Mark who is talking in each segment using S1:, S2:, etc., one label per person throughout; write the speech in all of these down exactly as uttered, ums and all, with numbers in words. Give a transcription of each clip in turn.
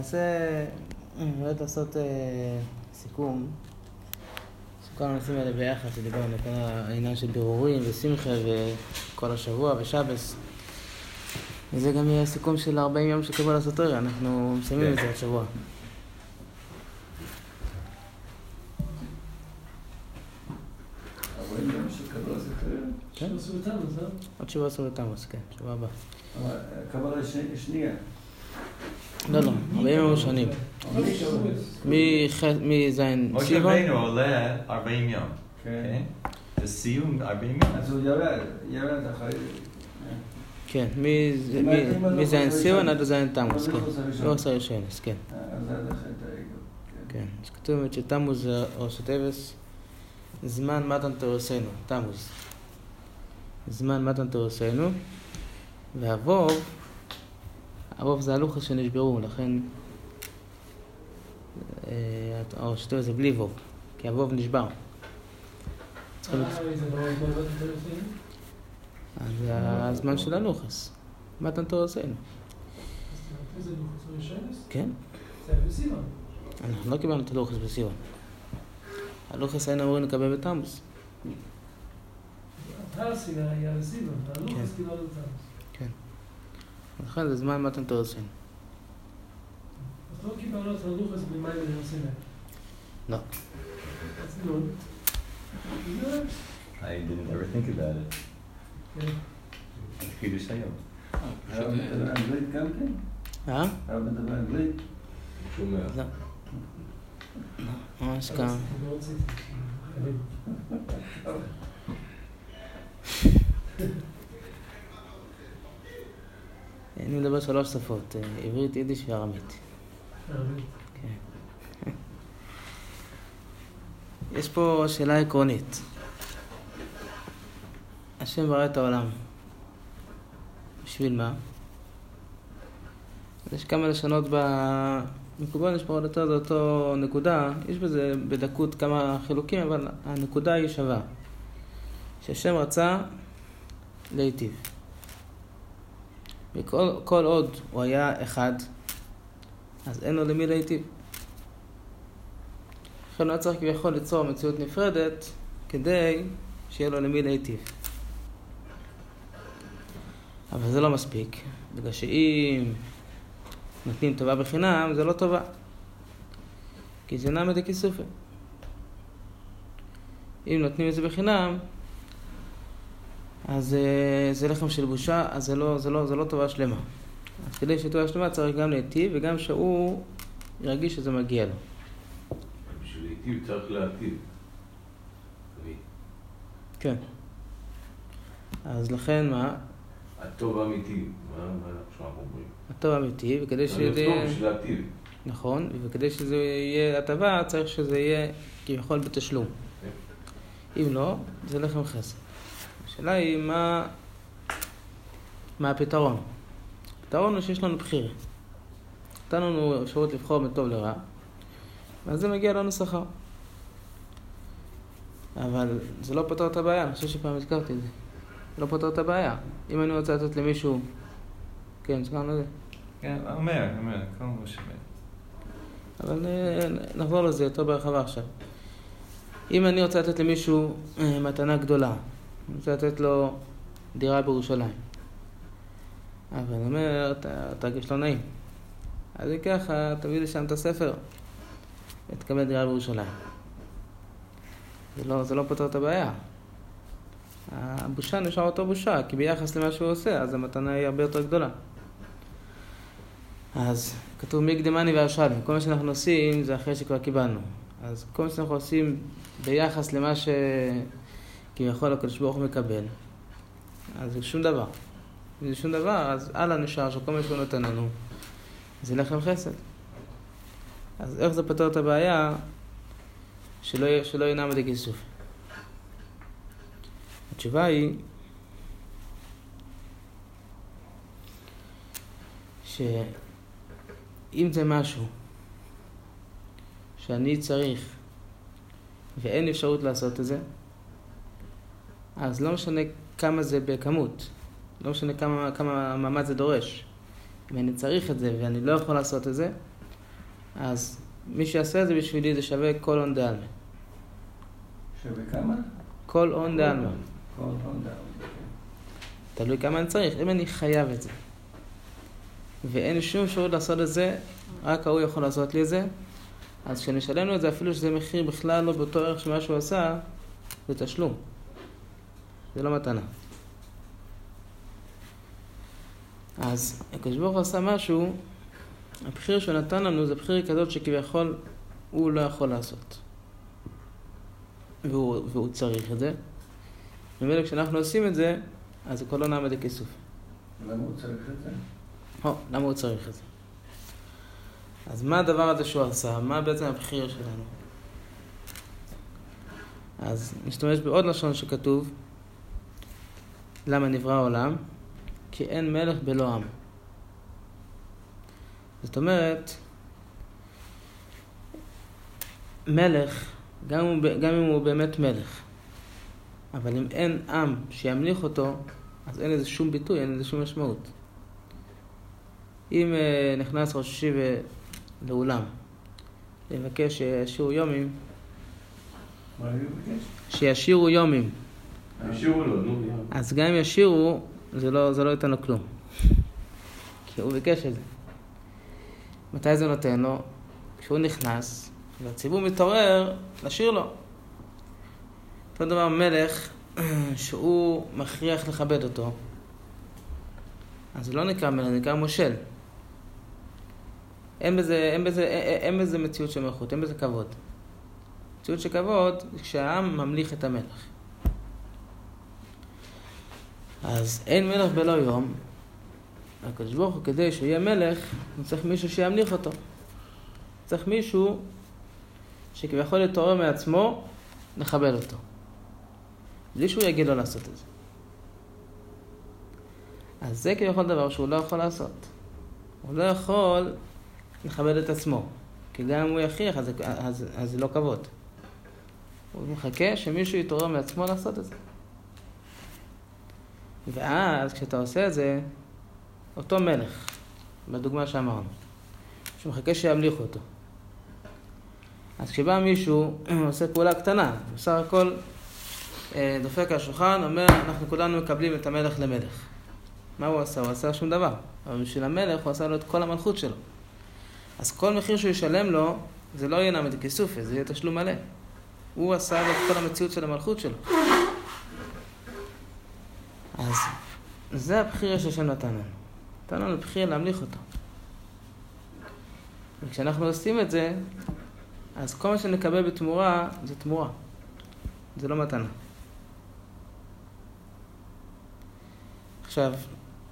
S1: ננסה באמת לעשות אה, סיכום, כל הנושאים האלה ביחד, שדיברנו כל העניין של בירורים ושמחה וכל השבוע ושבס. וזה גם יהיה סיכום של ארבעים יום של קבלה סתרא, אנחנו מסיימים את זה השבוע.
S2: ארבעים יום של קבלה סתרא?
S1: כן?
S3: שבוע בתמוז, לא?
S1: עוד שבוע עשרה בתמוז, כן, שבוע הבא.
S2: קבלה שנייה.
S1: לא, לא, ארבעים יום ראשונים. מזין
S4: משה
S1: סיבון.
S4: רבינו עולה ארבעים יום.
S2: כן.
S4: לסיום ארבעים יום.
S2: אז הוא ירד, ירד אחרי...
S1: כן, מזין סיבון עד זין תמוז, כן. לא עושה ראשונס, כן.
S2: אז זה עד אחרי תאיגו.
S1: כן, אז כתוב באמת שתמוז זה ראש הטבס, זמן מתן תורתנו, תמוז. זמן מתן תורתנו, והווב, הווב זה הלוחס שנשברו, לכן ראש הטבס זה בלי ווב, כי הווב נשבר.
S3: אה, זה לא מתן תורתנו?
S1: אז זה הזמן של הלוחס, מתן תורתנו.
S3: אז זה לוחס ראשונס?
S1: כן.
S3: זה היה בסיוון.
S1: אנחנו לא קיבלנו את הלוחס בסיוון. הלוחס היינו אמורים לקבל בתמוז.
S3: הסיני היה בסיוון, הלוחס קיבלנו בתמוז.
S1: כן. לכן זה זמן מתן תורתנו.
S3: אז לא קיבלנו את הלוחס במים ונרסיני.
S1: לא.
S3: אז לא.
S4: I didn't ever think about it.
S3: כן.
S4: חידוש היום.
S2: הרב מדבר אנגלית גם כן?
S1: אה?
S2: הרב מדבר אנגלית?
S4: שומע.
S1: לא. ממש כמה.
S3: לא רציתי.
S1: אני מדבר שלוש שפות, עברית, יידיש וארמית.
S3: ערבית.
S1: כן. יש פה שאלה עקרונית. השם ברא את העולם. בשביל מה? יש כמה לשונות במקובל, יש פה עוד יותר, זה אותו נקודה. יש בזה בדקות כמה חילוקים, אבל הנקודה היא שווה. שהשם רצה להיטיב. וכל כל עוד הוא היה אחד, אז אין לו למי להיטיב. לכן הוא צריך כביכול ליצור מציאות נפרדת, כדי שיהיה לו למי להיטיב. אבל זה לא מספיק, בגלל שאם נותנים טובה בחינם, זה לא טובה. כי זה נעמד הכיסופה. אם נותנים את זה בחינם, אז זה לחם של בושה, אז זה לא, זה לא, זה לא טובה שלמה. אז כדי שטובה שלמה צריך גם להיטיב, וגם שהוא ירגיש שזה מגיע לו.
S5: בשביל להיטיב צריך להטיב.
S1: כן. אז לכן מה?
S5: הטוב האמיתי, מה עכשיו אומרים?
S1: הטוב האמיתי, וכדי שזה...
S5: זה טוב בשביל להטיב.
S1: נכון, וכדי שזה יהיה הטבה, צריך שזה יהיה כביכול בתשלום. אם לא, זה לחם חסד. השאלה היא מה, מה הפתרון. הפתרון הוא שיש לנו בחירה. נתן לנו אפשרות לבחור מטוב לרע, ואז זה מגיע לנו שכר. אבל זה לא פותר את הבעיה, אני חושב שפעם הזכרתי את זה. זה לא פותר את הבעיה. אם אני רוצה לתת למישהו... כן, זכרנו את זה.
S4: כן, אומר, אומר, כל מה שווה.
S1: אבל נחזור לזה יותר ברחבה עכשיו. אם אני רוצה לתת למישהו מתנה גדולה, אני רוצה לתת לו דירה בירושלים. אבל אני אומר, תרגיש לא נעים. אז אם ככה, תביא לי שם את הספר ותקבל דירה בירושלים. זה לא, זה לא פותר את הבעיה. הבושה נשאר אותו בושה, כי ביחס למה שהוא עושה, אז המתנה היא הרבה יותר גדולה. אז כתוב מי קדמני והרשני, כל מה שאנחנו עושים זה אחרי שכבר קיבלנו. אז כל מה שאנחנו עושים ביחס למה שכביכול הקדוש ברוך הוא מקבל, אז זה שום דבר. אם זה שום דבר, אז הלאה נשאר שכל מה שהוא נותן לנו, זה לחם חסד. אז איך זה פותר את הבעיה שלא, שלא ינעמד הכיסוף? התשובה היא שאם זה משהו שאני צריך ואין אפשרות לעשות את זה, אז לא משנה כמה זה בכמות, לא משנה כמה, כמה מאמץ זה דורש. אם אני צריך את זה ואני לא יכול לעשות את זה, אז מי שיעשה את זה בשבילי זה שווה כל הון דעלמא.
S2: שווה כמה?
S1: כל הון דעלמא.
S2: כל הון דעלמא.
S1: תלוי כמה אני צריך, אם אני חייב את זה. ואין שום אפשרות לעשות את זה, רק הוא יכול לעשות לי את זה. אז כשנשלם לו את זה, אפילו שזה מחיר בכלל לא באותו ערך שמה שהוא עשה, זה תשלום. זה לא מתנה. אז הקדוש ברוך הוא עשה משהו, הבחיר שהוא נתן לנו זה בחיר כזאת שכביכול הוא לא יכול לעשות. והוא, והוא צריך את זה. ומילא כשאנחנו עושים את זה, אז זה כל לא נעמד הכיסוף.
S2: למה הוא צריך את זה?
S1: או, למה הוא צריך את זה? אז מה הדבר הזה שהוא עשה? מה בעצם הבחיר שלנו? אז נשתמש בעוד לשון שכתוב, למה נברא העולם? כי אין מלך בלא עם. זאת אומרת, מלך, גם, הוא, גם אם הוא באמת מלך, אבל אם אין עם שימליך אותו, אז אין לזה שום ביטוי, אין לזה שום משמעות. אם uh, נכנס ראש ישיבה לאולם, לבקש שישירו יומים,
S2: מה הוא ביקש?
S1: שישירו יומים.
S5: השאירו לו, נו.
S1: אז גם אם ישירו, זה לא, זה לא ייתן לו כלום. כי הוא ביקש את זה. מתי זה נותן לו? כשהוא נכנס, והציבור מתעורר, לשיר לו. אותו דבר מלך, שהוא מכריח לכבד אותו, אז זה לא נקרא מלך, זה נקרא מושל. אין בזה, אין בזה, אין בזה מציאות של מלכות, אין בזה כבוד. מציאות של כבוד זה כשהעם ממליך את המלך. אז אין מלך בלא יום. הקדוש ברוך הוא, כדי שהוא יהיה מלך, הוא צריך מישהו שימליך אותו. צריך מישהו שכביכול להתעורר מעצמו, לכבד אותו. בלי שהוא יגיד לו לעשות את זה. אז זה כביכול דבר שהוא לא יכול לעשות. הוא לא יכול לכבד את עצמו. כי גם אם הוא יכריח, אז, אז, אז זה לא כבוד. הוא מחכה שמישהו יתעורר מעצמו לעשות את זה. ואז כשאתה עושה את זה, אותו מלך, בדוגמה שאמרנו, שהוא מחכה שימליכו אותו. אז כשבא מישהו, הוא עושה פעולה קטנה, בסך הכל דופק על השולחן, אומר, אנחנו כולנו מקבלים את המלך למלך. מה הוא עשה? הוא עשה שום דבר. אבל בשביל המלך הוא עשה לו את כל המלכות שלו. אז כל מחיר שהוא ישלם לו, זה לא יהיה נעמד כסופה, זה יהיה תשלום מלא. הוא עשה לו את כל המציאות של המלכות שלו. אז זה הבחיר שהשם נתן לנו. נתן לנו בחיר להמליך אותו. וכשאנחנו עושים את זה, אז כל מה שנקבל בתמורה, זה תמורה. זה לא מתנה. עכשיו,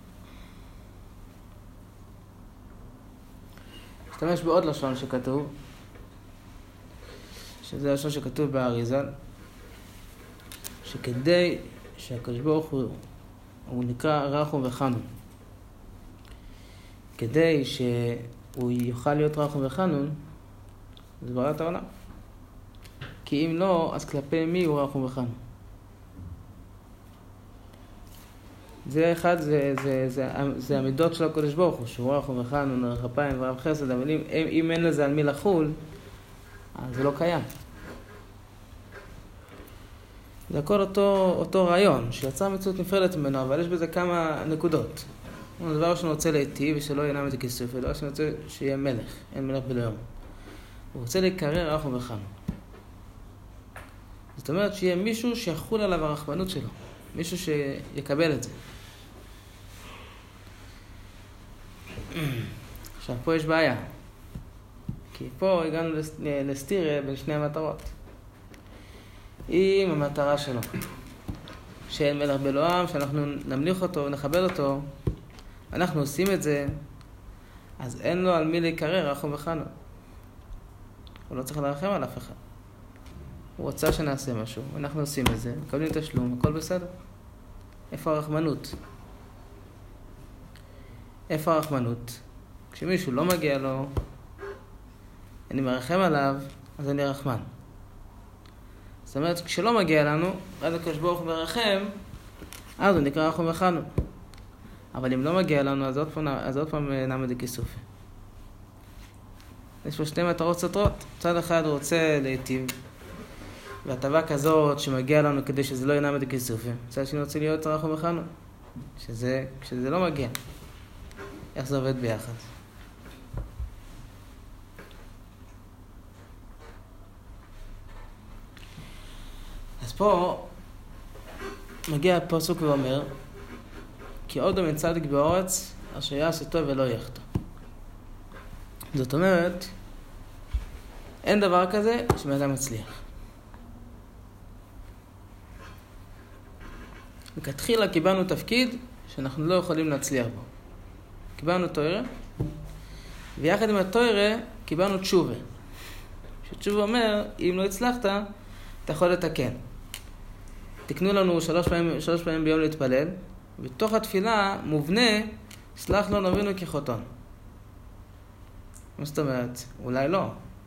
S1: נשתמש בעוד לשון שכתוב, שזה לשון שכתוב באריזל, שכדי שהקדוש ברוך הוא, הוא נקרא רחום וחנון, כדי שהוא יוכל להיות רחום וחנון, זה ברא את העולם. כי אם לא, אז כלפי מי הוא רחום וחנון? זה אחד, זה, זה, זה, זה המידות של הקדוש ברוך הוא, שהוא רחום וחנון, אורך אפיים ורב חסד, אבל אם, אם אין לזה על מי לחול, אז זה לא קיים. זה הכל אותו, אותו רעיון, שיצר מציאות נפרדת ממנו, אבל יש בזה כמה נקודות. הדבר שאני רוצה להיטיב ושלא ינם את הכיסוף, ודבר שאני רוצה שיהיה מלך, אין מלך בלא יום. הוא רוצה להיקרר רחום וחנון. זאת אומרת שיהיה מישהו שיחול עליו הרחמנות שלו, מישהו שיקבל את זה. עכשיו פה יש בעיה, כי פה הגענו לסתירה בין שני המטרות. אם המטרה שלו שאין מלך בלא עם, שאנחנו נמליך אותו ונכבד אותו, אנחנו עושים את זה, אז אין לו על מי להיקרר רחום וחנון. הוא לא צריך לרחם על אף אחד. הוא רוצה שנעשה משהו, אנחנו עושים את זה, מקבלים תשלום, הכל בסדר. איפה הרחמנות? איפה הרחמנות? כשמישהו לא מגיע לו, אני מרחם עליו, אז אני רחמן. זאת אומרת, כשלא מגיע לנו, אז הקדוש ברוך הוא מרחם, אז הוא נקרא רחום וחנון. אבל אם לא מגיע לנו, אז עוד פעם, אז עוד פעם נעמד הכיסוף. יש פה שתי מטרות סותרות. מצד אחד הוא רוצה להיטיב, והטבה כזאת שמגיע לנו כדי שזה לא ינעם את הכיסופים. מצד שני רוצה להיות צרך ומכנו, שזה, כשזה לא מגיע. איך זה עובד ביחד? אז פה מגיע הפסוק ואומר, כי עוד מן צדיק בארץ, אשר יעשה טוב ולא יחטא. זאת אומרת, אין דבר כזה שבן אדם מצליח. לכתחילה קיבלנו תפקיד שאנחנו לא יכולים להצליח בו. קיבלנו תורה, ויחד עם התורה קיבלנו תשובה. שתשובה אומר, אם לא הצלחת, אתה יכול לתקן. תקנו לנו שלוש פעמים, שלוש פעמים ביום להתפלל, בתוך התפילה מובנה, סלח לו נבינו כחותון. מה זאת אומרת? אולי לא.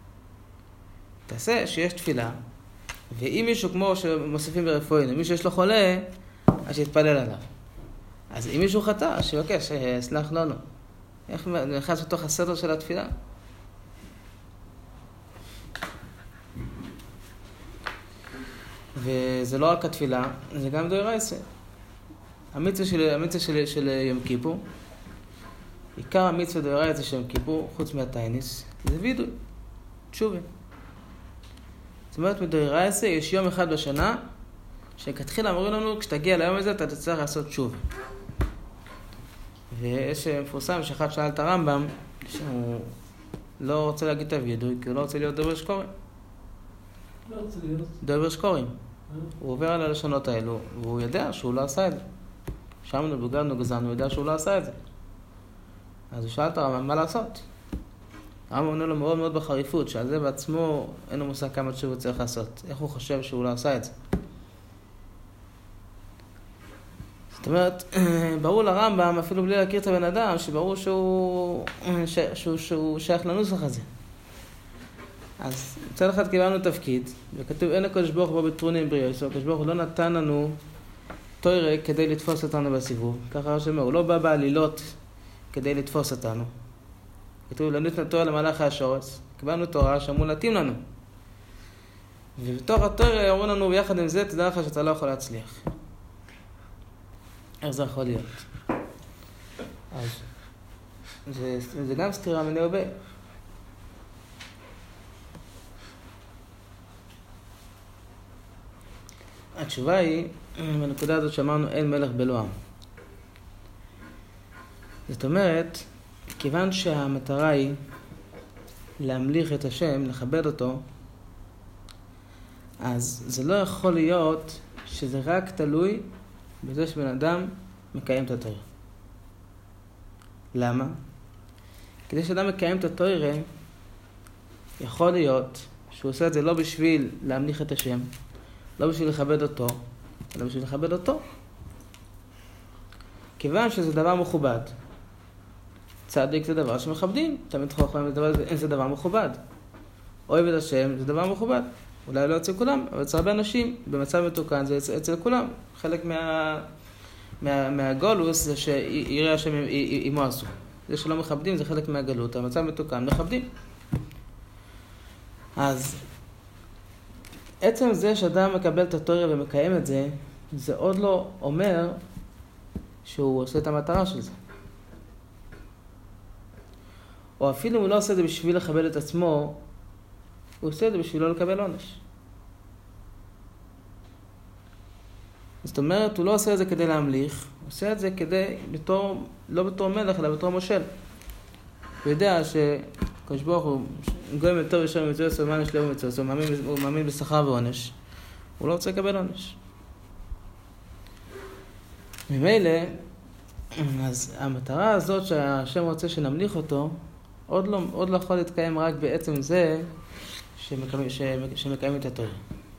S1: תעשה שיש תפילה, ואם מישהו כמו שמוסיפים ברפואין, אם מישהו יש לו חולה, אז שיתפלל עליו. אז אם מישהו חטא, שיבקש, סלח לנו. איך נכנס בתוך הסדר של התפילה? וזה לא רק התפילה, זה גם דאורייתא. המצווה של, המצווה של, של יום כיפור, עיקר המצווה דאורייתא של יום כיפור, חוץ מהתייניס, זה וידוי, תשובה. זאת אומרת, מדאורייתא יש יום אחד בשנה, שכתחילה אמרו לנו, כשתגיע ליום הזה, אתה תצטרך לעשות תשובה. ויש מפורסם שאחד שאל את הרמב"ם, שהוא לא רוצה להגיד את הוידוי, כי הוא לא רוצה להיות דובר שקורים.
S3: לא רוצה להיות.
S1: דובר שקורים. הוא עובר על הלשונות האלו, והוא יודע שהוא לא עשה את זה. שמנו, בוגרנו, גזענו, הוא יודע שהוא לא עשה את זה. אז הוא שאל את הרמב"ם, מה לעשות? הרמב"ם עונה לו מאוד מאוד בחריפות, שעל זה בעצמו אין לו מושג כמה תשובה צריך לעשות. איך הוא חושב שהוא לא עשה את זה? זאת אומרת, ברור לרמב"ם, אפילו בלי להכיר את הבן אדם, שברור שהוא, ש, שהוא, שהוא שייך לנוסח הזה. אז מצד אחד קיבלנו תפקיד, וכתוב, אין הקדוש ברוך הוא בטרונים בריאו, הקדוש ברוך הוא לא נתן לנו תורה כדי לתפוס אותנו בסיבוב. ככה שאומר, הוא לא בא בעלילות כדי לתפוס אותנו. כתוב, לא ניתנה תורה למלאכי השורש, קיבלנו תורה שאמרו להתאים לנו. ובתוך התורה אמרו לנו, ביחד עם זה, תדע לך שאתה לא יכול להצליח. איך זה יכול להיות? אז זה, זה גם סתירה מני הרבה. התשובה היא, בנקודה הזאת שאמרנו, אין מלך בלא עם. זאת אומרת, כיוון שהמטרה היא להמליך את השם, לכבד אותו, אז זה לא יכול להיות שזה רק תלוי בזה שבן אדם מקיים את התורה. למה? כדי שאדם מקיים את התורה, יכול להיות שהוא עושה את זה לא בשביל להמליך את השם, לא בשביל לכבד אותו, אלא בשביל לכבד אותו. כיוון שזה דבר מכובד. צדיק זה דבר שמכבדים. תמיד חוכמה זה דבר מכובד. אוהב את השם זה דבר מכובד. אולי לא אצל כולם, אבל אצל הרבה אנשים, במצב מתוקן זה אצל, אצל כולם. חלק מה, מה, מהגולוס זה שיראה השם עמו עשו. זה שלא מכבדים זה חלק מהגלות. המצב מתוקן מכבדים. אז עצם זה שאדם מקבל את התורה ומקיים את זה, זה עוד לא אומר שהוא עושה את המטרה של זה. או אפילו הוא לא עושה את זה בשביל לכבד את עצמו, הוא עושה את זה בשביל לא לקבל עונש. זאת אומרת, הוא לא עושה את זה כדי להמליך, הוא עושה את זה כדי, בתור, לא בתור מלך, אלא בתור מושל. הוא יודע שקדוש ברוך הוא, גוי יותר ישר מצוות, הוא מאמין שלו ומצוות, הוא מאמין, הוא מאמין בשכר ועונש. הוא לא רוצה לקבל עונש. ממילא, אז המטרה הזאת שהשם רוצה שנמליך אותו, עוד לא, עוד לא יכול להתקיים רק בעצם זה שמקיים, שמקיים את התורה.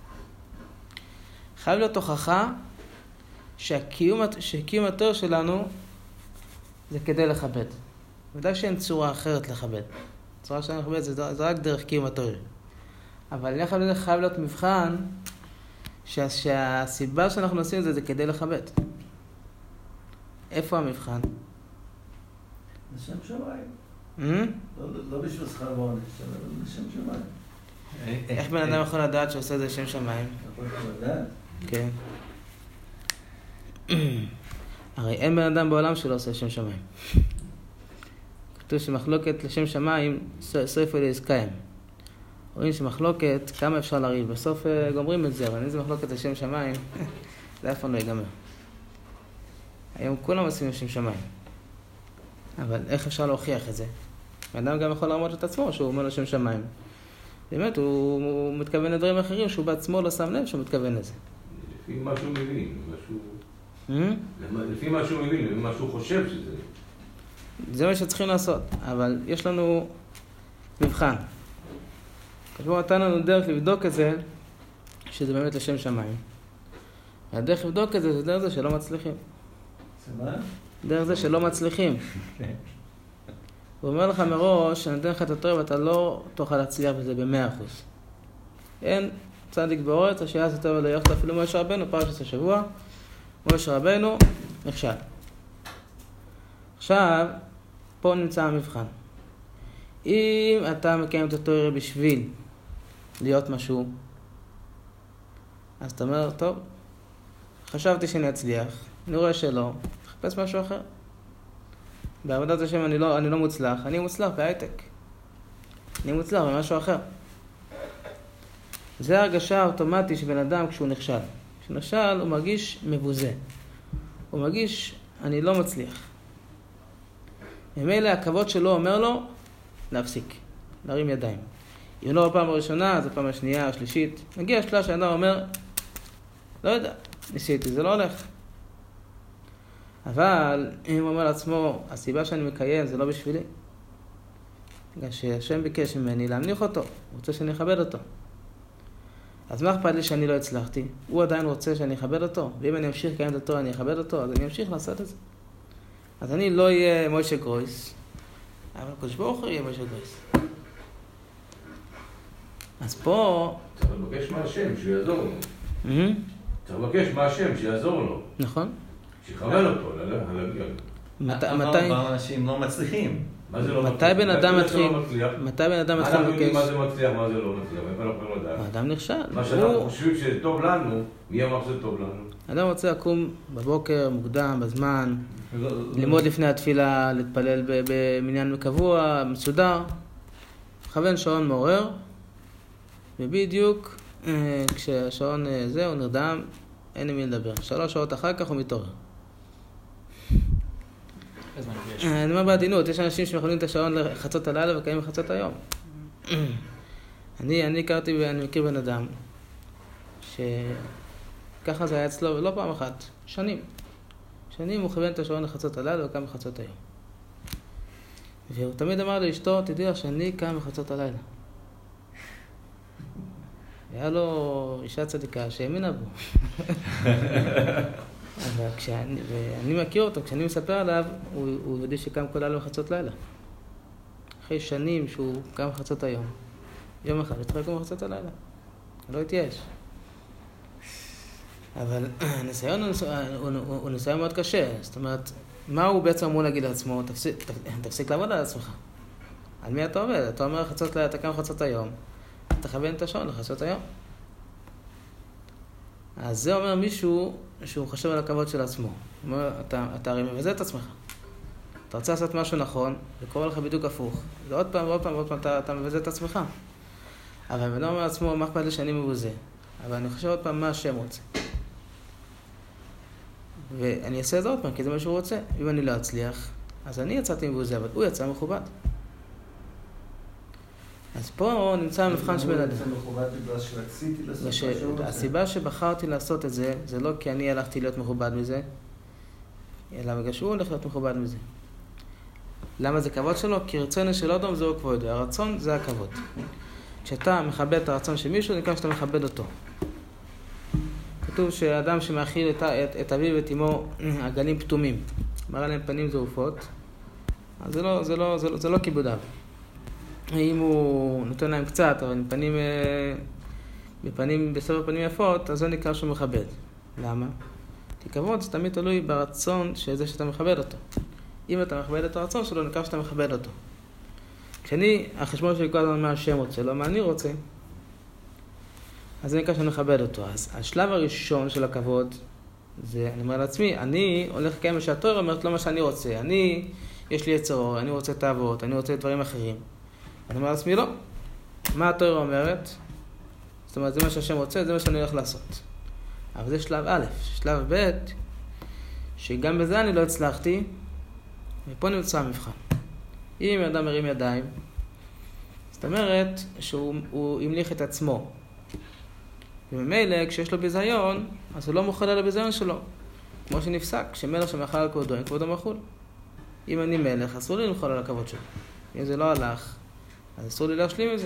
S1: חייב להיות הוכחה שהקיום, שהקיום התורה שלנו זה כדי לכבד. ודאי שאין צורה אחרת לכבד. צורה שאני מכבד זה, זה רק דרך קיום התורה. אבל יחד לזה חייב להיות מבחן שה, שהסיבה שאנחנו עושים את זה זה כדי לכבד. איפה המבחן?
S2: זה שם שמיים. לא בשביל שכר ועונש, אלא לשם שמיים.
S1: איך בן אדם יכול לדעת שעושה את זה לשם שמיים?
S2: יכול לדעת?
S1: כן. הרי אין בן אדם בעולם שלא עושה לשם שמיים. כתוב שמחלוקת לשם שמיים, סוף אלה יזכיים. רואים שמחלוקת, כמה אפשר לריב. בסוף גומרים את זה, אבל אם זה מחלוקת לשם שמיים, זה אף פעם לא ייגמר. היום כולם עושים לשם שמיים. אבל איך אפשר להוכיח את זה? האדם גם יכול לרמות את עצמו שהוא אומר לשם שמיים. באמת, הוא, הוא מתכוון לדברים אחרים שהוא בעצמו לא שם לב שהוא מתכוון לזה.
S5: לפי מה שהוא מבין, משהו...
S1: Hmm?
S5: לפי מה שהוא מבין, לפי מה שהוא חושב שזה...
S1: זה מה שצריכים לעשות, אבל יש לנו מבחן. כשבו נתן לנו דרך לבדוק את זה, שזה באמת לשם שמיים. והדרך לבדוק את זה, זה דרך זה שלא מצליחים.
S2: זה מה?
S1: דרך זה שלא מצליחים. הוא אומר לך מראש, אני אתן לך את התורה ואתה לא תוכל להצליח בזה במאה אחוז. אין צדיק באורץ, השיעס יותר ולא יחת אפילו משה רבנו, פרשת השבוע, משה רבנו, נכשל. עכשיו, פה נמצא המבחן. אם אתה מקיים את התורה בשביל להיות משהו, אז אתה אומר, טוב, חשבתי שאני אצליח, אני רואה שלא, תחפש משהו אחר. בעבודת השם אני לא, אני לא מוצלח, אני מוצלח בהייטק. אני מוצלח במשהו אחר. זה הרגשה האוטומטית של בן אדם כשהוא נכשל. כשהוא נכשל הוא מרגיש מבוזה. הוא מרגיש, אני לא מצליח. ממילא הכבוד שלו אומר לו, להפסיק, להרים ידיים. אם לא בפעם הראשונה, אז בפעם השנייה, השלישית. מגיע השלב שהאדם אומר, לא יודע, ניסיתי, זה לא הולך. אבל אם הוא אומר לעצמו, הסיבה שאני מקיים זה לא בשבילי. בגלל שהשם ביקש ממני להמליך אותו, הוא רוצה שאני אכבד אותו. אז מה אכפת לי שאני לא הצלחתי? הוא עדיין רוצה שאני אכבד אותו, ואם אני אמשיך לקיים את התורה אני אכבד אותו, אז אני אמשיך לעשות את זה. אז אני לא אהיה מוישה גרויס, אבל הקדוש ברוך הוא יהיה מוישה גרויס. אז פה...
S5: צריך לבקש מהשם שיעזור לו. צריך לבקש מהשם שיעזור לו.
S1: נכון.
S5: שיכוון אותו, להגיע.
S1: מתי...
S4: אבל אנשים לא מצליחים.
S5: מה זה לא מצליח?
S1: מתי בן אדם מתחיל... מתי בן אדם מתחיל
S5: אנחנו יודעים
S1: לבקש?
S5: מה זה מצליח, מה זה לא מצליח, איפה אנחנו יכולים לדעת?
S1: האדם נכשל.
S5: מה שאנחנו חושבים שזה טוב לנו, מי אמר שזה טוב לנו?
S1: האדם רוצה לקום בבוקר, מוקדם, בזמן, ללמוד לפני התפילה, להתפלל במניין קבוע, מסודר, מכוון שעון מעורר, ובדיוק כשהשעון זה, הוא נרדם, אין עם מי לדבר. שלוש שעות אחר כך הוא מתעורר. אני אומר בעדינות, יש אנשים שמכונים את השעון לחצות הלילה וקיים לחצות היום. אני, אני הכרתי ואני מכיר בן אדם שככה זה היה אצלו, ולא פעם אחת, שנים. שנים הוא כיוון את השעון לחצות הלילה וקם לחצות היום. והוא תמיד אמר לאשתו, תדעי לך שאני קם לחצות הלילה. היה לו אישה צדיקה שהאמינה בו. אבל כשאני, ואני מכיר אותו, כשאני מספר עליו, הוא, הוא יודע שקם כל לילה לחצות לילה. אחרי שנים שהוא קם לחצות היום. יום אחד, הוא צריך לקום לחצות הלילה. לא התייאש. אבל הניסיון הוא, הוא, הוא, הוא ניסיון מאוד קשה. זאת אומרת, מה הוא בעצם אמור להגיד לעצמו? תפסיק, תפסיק לעבוד על עצמך. על מי אתה עובד? אתה אומר לחצות לילה, אתה קם לחצות היום. תכוון את השעון לחצות היום. אז זה אומר מישהו שהוא חושב על הכבוד של עצמו. הוא אומר, אתה, אתה הרי מבזה את עצמך. אתה רוצה לעשות משהו נכון, זה קורה לך בדיוק הפוך. זה עוד פעם, עוד פעם, עוד פעם, אתה, אתה מבזה את עצמך. אבל אני לא אומר לעצמו, מה אכפת לי שאני מבוזה? אבל אני חושב עוד פעם מה השם רוצה. ואני אעשה את זה עוד פעם, כי זה מה שהוא רוצה. אם אני לא אצליח, אז אני יצאתי מבוזה, אבל הוא יצא מכובד. אז פה נמצא המבחן של בן אדם.
S2: זה מכובד בגלל שרציתי לעשות משהו.
S1: הסיבה שבחרתי לעשות את זה, זה לא כי אני הלכתי להיות מכובד מזה, אלא בגלל שהוא הולך להיות מכובד מזה. למה זה כבוד שלו? כי רצון של אדם זהו כבוד. הרצון זה הכבוד. כשאתה מכבד את הרצון של מישהו, נקרא שאתה מכבד אותו. כתוב שאדם שמאכיל את, את, את אביו ואת אמו, עגלים פתומים, מראה להם פנים זעופות, אז זה לא, זה לא, זה לא, זה לא כיבוד אב. אם הוא נותן להם קצת, אבל בפנים, בפנים, בסוף פנים יפות, אז זה נקרא שהוא מכבד. למה? כי כבוד זה תמיד תלוי ברצון של זה שאתה מכבד אותו. אם אתה מכבד את הרצון שלו, נקרא שאתה מכבד אותו. כשאני, החשבון שלי כל הזמן מה השם רוצה, לא מה אני רוצה, אז זה נקרא שאני מכבד אותו. אז השלב הראשון של הכבוד, זה, אני אומר לעצמי, אני הולך לקיים מה שהתורה אומרת, לא מה שאני רוצה. אני, יש לי יצר, אני רוצה תאוות, אני רוצה דברים אחרים. אני אומר לעצמי, לא. מה התורה אומרת? זאת אומרת, זה מה שהשם רוצה, זה מה שאני הולך לעשות. אבל זה שלב א', שלב ב', שגם בזה אני לא הצלחתי, ופה נמצא המבחן. אם אדם מרים ידיים, זאת אומרת שהוא המליך את עצמו. וממילא, כשיש לו ביזיון, אז הוא לא מוחל על הביזיון שלו. כמו שנפסק, כשמלך שמחל על כבודו, אין כבודו מחול. אם אני מלך, אסור לי למחול על הכבוד שלו. אם זה לא הלך, אז אסור לי להשלים עם זה.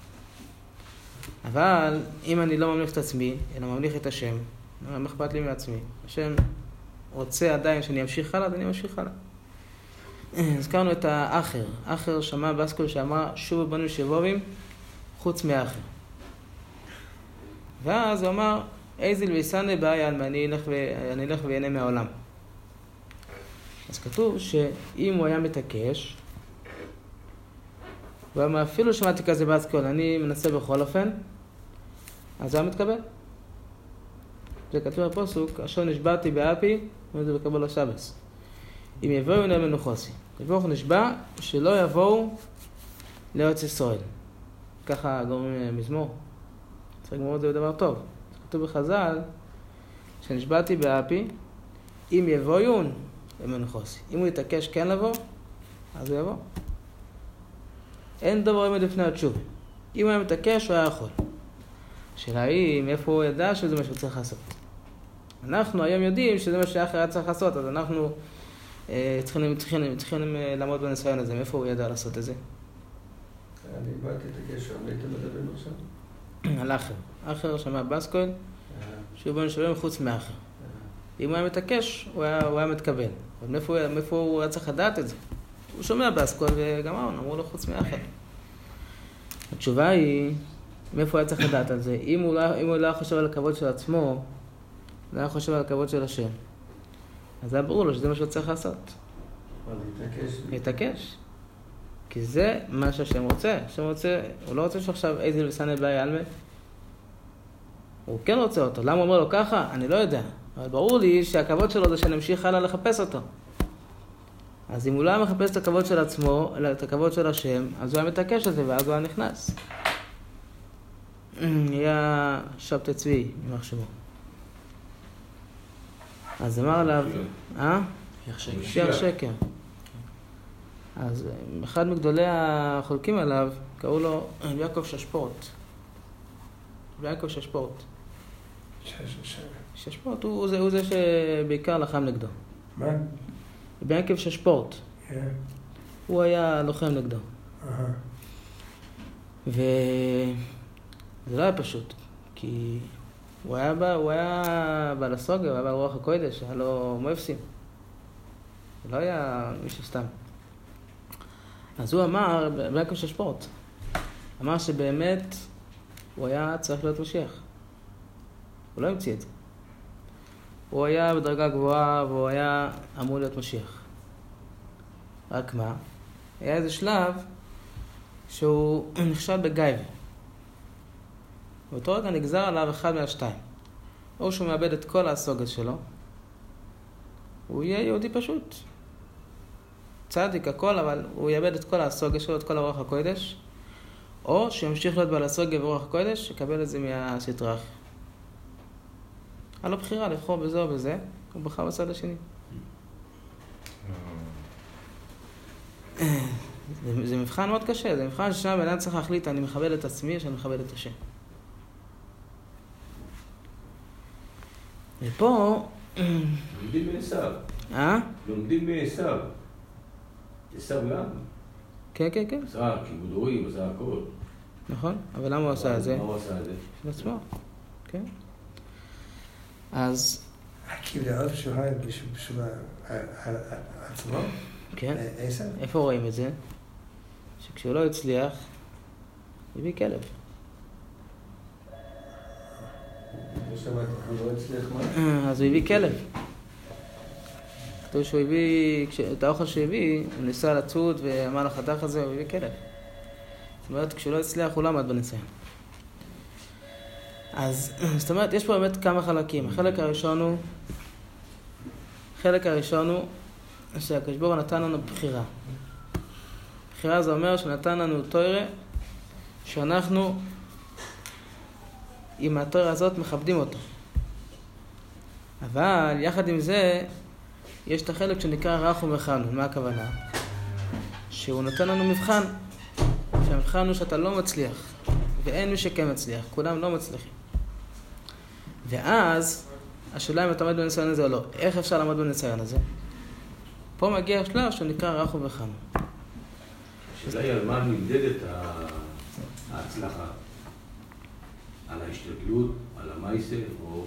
S1: אבל אם אני לא ממליך את עצמי, אלא ממליך את השם, מה אכפת לי מעצמי? השם רוצה עדיין שאני אמשיך הלאה, אז אני אמשיך הלאה. הזכרנו את האחר. אחר שמע בסקול שאמר, שובו בנו שבובים, חוץ מאחר. ואז הוא אמר, איזיל ויסנה בעיה, אני אלך ויהנה מהעולם. אז כתוב שאם הוא היה מתעקש, ואומר, אפילו שמעתי כזה בסקול, אני מנסה בכל אופן, אז הוא היה מתקבל. זה כתוב בפסוק, אשר נשבעתי באפי, וזה בקבול השבס. אם יבואו אליהם מנוחוסי. יבואו נשבע שלא יבואו לארץ ישראל. ככה גורמים מזמור. צריך לגמור את זה בדבר טוב. כתוב בחז"ל, שנשבעתי באפי, אם יבואו למנוחוסי. אם הוא יתעקש כן לבוא, אז הוא יבוא. אין דבר עומד לפני התשובה. אם הוא היה מתעקש, הוא היה יכול. השאלה היא, מאיפה הוא ידע שזה מה שהוא צריך לעשות? אנחנו היום יודעים שזה מה שאחר היה צריך לעשות, אז אנחנו אה, צריכים, צריכים, צריכים לעמוד בניסיון הזה. מאיפה הוא ידע לעשות את זה?
S5: אני באתי את הקשר, הייתם מדברים עכשיו?
S1: על אחר. אחר שמע בסקול, שהוא בן שבויים חוץ מאחר. אם הוא היה מתעקש, הוא היה, הוא היה מתקבל. אבל מאיפה, מאיפה הוא היה צריך לדעת את זה? הוא שומע בסקול וגמרנו, אמרו לו חוץ מאחר. התשובה היא, מאיפה הוא היה צריך לדעת על זה? אם הוא לא, אם הוא לא היה חושב על הכבוד של עצמו, לא היה חושב על הכבוד של השם. אז זה היה ברור לו שזה מה שהוא צריך לעשות.
S5: אבל להתעקש.
S1: להתעקש. כי זה מה שהשם רוצה. השם רוצה, הוא לא רוצה שעכשיו איזיל וסנה בעיה אלמה. הוא כן רוצה אותו. למה הוא אומר לו ככה? אני לא יודע. אבל ברור לי שהכבוד שלו זה שנמשיך הלאה לחפש אותו. אז אם הוא לא היה מחפש את הכבוד של עצמו, אלא את הכבוד של השם, אז הוא היה מתעקש על זה, ואז הוא היה נכנס. היה שבתא צבי, יימח שמו. אז אמר עליו, אה? שיח שקר. אז אחד מגדולי החולקים עליו, קראו לו יעקב ששפורט. יעקב ששפורט. ששפורט הוא זה, הוא זה שבעיקר לחם נגדו.
S3: מה?
S1: יעקב ששפורט. הוא היה לוחם נגדו. וזה לא היה פשוט, כי הוא היה בא, הוא היה בעל הסוגר, הוא היה בעל רוח הקודש, היה לו מואפסים. הוא לא היה מישהו סתם. אז הוא אמר, ביעקב ששפורט, אמר שבאמת הוא היה צריך להיות משיח. הוא לא המציא את זה. הוא היה בדרגה גבוהה והוא היה אמור להיות משיח. רק מה? היה איזה שלב שהוא נכשל בגייבה. באותו רגע נגזר עליו אחד מהשתיים. או שהוא מאבד את כל הסוגת שלו, הוא יהיה יהודי פשוט. צדיק הכל, אבל הוא יאבד את כל הסוגת שלו, את כל הרוח הקודש, או שימשיך להיות בעל הסוגת ורוח הקודש, יקבל את זה מהסטרח. היה לו בחירה לבחור בזה או בזה, הוא בחר בצד השני. זה, זה מבחן מאוד קשה, זה מבחן ששם בן אדם צריך להחליט, אני מכבד את עצמי, שאני מכבד את השם. ופה...
S5: לומדים מעשיו.
S1: אה?
S5: לומדים מעשיו. עשיו גם?
S1: כן, כן, כן.
S5: עשה כיבוד הורים, עשה הכל.
S1: נכון, אבל למה הוא עשה את זה?
S5: למה הוא עשה את זה?
S1: של עצמו, כן. אז...
S3: כאילו הרב שוהה בשביל עצמו?
S1: כן.
S3: עשיו?
S1: איפה רואים את זה? שכשהוא לא הצליח, הביא כלב.
S5: לא שמעתי, הוא לא הצליח מה?
S1: אז הוא הביא כלב. כתוב שהוא הביא, את האוכל שהוא הביא, הוא ניסה לצוד ואמר לחתך הזה, הוא הביא כלב. זאת אומרת, כשהוא לא הצליח, הוא לא עמד בניסיון. אז, זאת אומרת, יש פה באמת כמה חלקים. החלק הראשון הוא, החלק הראשון הוא שהקדוש ברוך הוא נתן לנו בחירה. בחירה זה אומר שנתן לנו תורה, שאנחנו עם התורה הזאת מכבדים אותו. אבל יחד עם זה, יש את החלק שנקרא רך ומחנו. מה הכוונה? שהוא נותן לנו מבחן. שהמבחן הוא שאתה לא מצליח, ואין מי שכן מצליח, כולם לא מצליחים. ואז, השאלה אם אתה עומד בניסיון הזה או לא. איך אפשר לעמוד בניסיון הזה? פה מגיע השלב שנקרא רך ומחנו.
S5: השאלה היא על מה נמדדת ההצלחה? על ההשתדלות, על המייסה, או...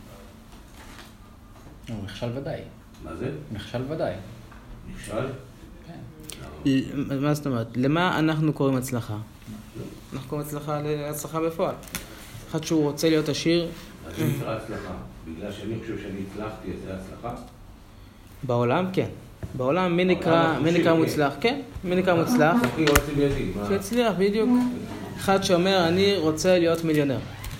S3: הוא נכשל ודאי.
S5: מה זה?
S3: נכשל ודאי.
S5: נכשל?
S3: כן.
S1: מה זאת אומרת? למה אנחנו קוראים הצלחה? אנחנו קוראים הצלחה להצלחה בפועל. אחד שהוא רוצה להיות עשיר...
S5: אז זה נקרא הצלחה. בגלל שאני חושב שאני הצלחתי, אז זה הצלחה?
S1: בעולם, כן. בעולם, מי נקרא, מי נקרא מוצלח? כן, מי נקרא מוצלח? שהצליח, בדיוק. אחד שאומר, אני רוצה להיות מיליונר.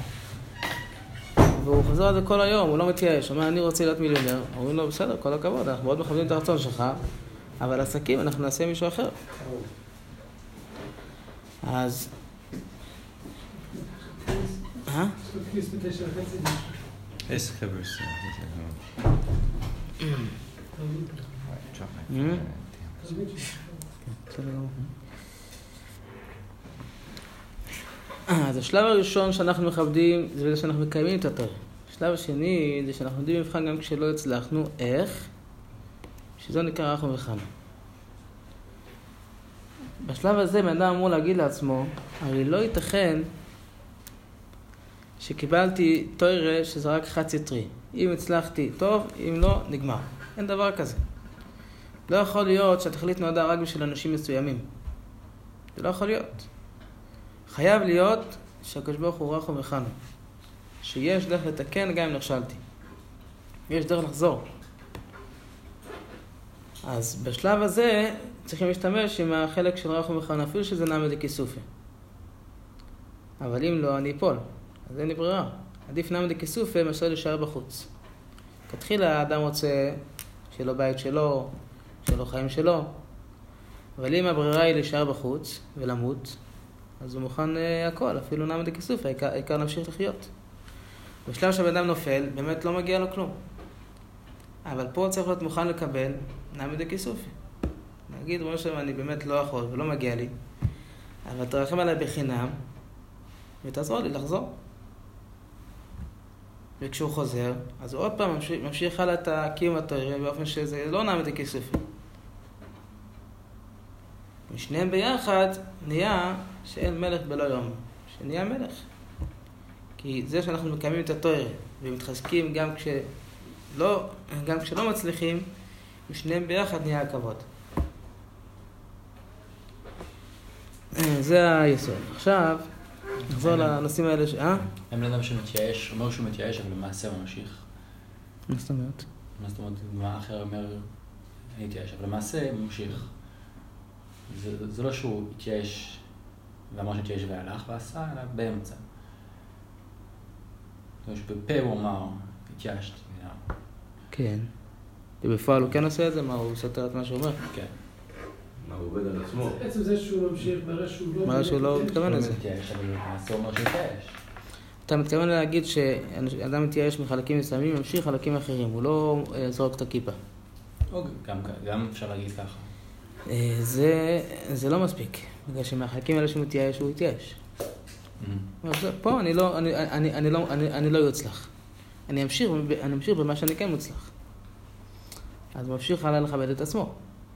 S1: והוא חוזר על זה כל היום, הוא לא מתייאש. הוא אומר, אני רוצה להיות מיליונר. אומרים לו, בסדר, כל הכבוד, אנחנו מאוד מכבדים את הרצון שלך, אבל עסקים, אנחנו נעשה מישהו אחר. אז... אה?
S4: איזה חבר'ס.
S1: אז השלב הראשון שאנחנו מכבדים זה בזה שאנחנו מקיימים את התורה. השלב השני זה שאנחנו יודעים מבחן גם כשלא הצלחנו. איך? שזו נקרא רך ומחנו. בשלב הזה בן אדם אמור להגיד לעצמו, הרי לא ייתכן שקיבלתי תורה שזה רק חד סטרי. אם הצלחתי טוב, אם לא, נגמר. אין דבר כזה. לא יכול להיות שהתכלית נועדה רק בשביל אנשים מסוימים. זה לא יכול להיות. חייב להיות שהקדוש ברוך הוא רך ומחנו. שיש דרך לתקן גם אם נכשלתי. יש דרך לחזור. אז בשלב הזה צריכים להשתמש עם החלק של רך ומחנו, אפילו שזה נעמד לכיסופי. אבל אם לא, אני אפול. אז אין לי ברירה. עדיף נעמד לכיסופי מאשר להישאר בחוץ. כתחילה האדם רוצה שיהיה לו בית שלו, שיהיה לו חיים שלו. אבל אם הברירה היא להישאר בחוץ ולמות, אז הוא מוכן uh, הכל, אפילו נעמד לכיסופי, העיקר, העיקר להמשיך לחיות. בשלב שהבן אדם נופל, באמת לא מגיע לו כלום. אבל פה צריך להיות מוכן לקבל נעמד לכיסופי. נגיד, רואה שאני באמת לא יכול ולא מגיע לי, אבל תרחם עליי בחינם, ותעזור לי לחזור. וכשהוא חוזר, אז הוא עוד פעם ממשיך, ממשיך הלאה את הקיום התורה, באופן שזה לא נעמד לכיסופי. ושניהם ביחד נהיה שאין מלך בלא יום, שנהיה מלך. כי זה שאנחנו מקיימים את התורה ומתחזקים גם כשלא, גם כשלא מצליחים, ושניהם ביחד נהיה הכבוד. זה היסוד. עכשיו, נחזור לנושאים האלה ש... אה?
S3: הם לאדם שמתייאש, אומר שהוא מתייאש, אבל למעשה הוא ממשיך.
S1: מה זאת אומרת?
S3: מה זאת אומרת? מה אחר אומר, אני מתייאש, אבל למעשה הוא ממשיך. זה, זה לא שהוא התייאש ואמר שהתייאש והלך ועשה, אלא באמצע. זאת אומרת שבפה הוא אמר, התייאשתי.
S1: כן. ובפועל הוא כן עושה את זה? מה, הוא סותר את מה שהוא אומר?
S3: כן.
S5: מה, הוא עובד על עצמו?
S2: עצם זה שהוא ממשיך, מראה שהוא לא...
S1: מראה שהוא לא מתכוון לזה.
S3: הוא מתייאש, אבל למעשה הוא אומר שהתייאש.
S1: אתה מתכוון להגיד שאדם מתייאש מחלקים מסוימים, ממשיך חלקים אחרים, הוא לא זורק את הכיפה.
S3: גם, גם אפשר להגיד ככה.
S1: זה, זה לא מספיק, בגלל שמהחלקים האלה שהוא מתייאש, הוא יתייאש. פה אני לא, אני, אני, אני לא, אני, אני לא יוצלח. אני אמשיך, אני אמשיך במה שאני כן מוצלח. אז הוא ממשיך הלאה לכבד את עצמו.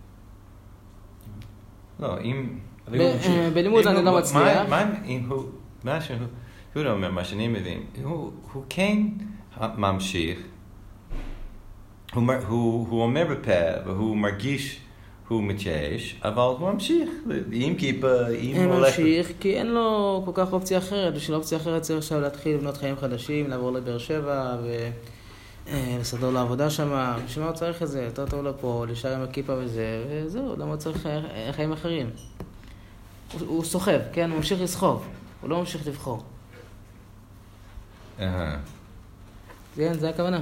S4: לא, אם...
S1: בלימוד אני לא מצליח.
S4: אם הוא... מה שהוא... הוא לא אומר מה שאני מבין. הוא כן ממשיך. הוא אומר בפה, והוא מרגיש הוא מתייאש, אבל הוא ממשיך. עם כיפה, עם
S1: הולך... הוא ממשיך, כי אין לו כל כך אופציה אחרת. בשביל אופציה אחרת צריך עכשיו להתחיל לבנות חיים חדשים, לעבור לבאר שבע ולסדר לעבודה שם. בשביל מה הוא צריך את זה? יותר טוב לו פה, להישאר עם הכיפה וזה, וזהו, למה הוא צריך חיים אחרים? הוא, הוא סוחב, כן? הוא ממשיך לסחוב, הוא לא ממשיך לבחור.
S4: אהה.
S1: כן, זה הכוונה.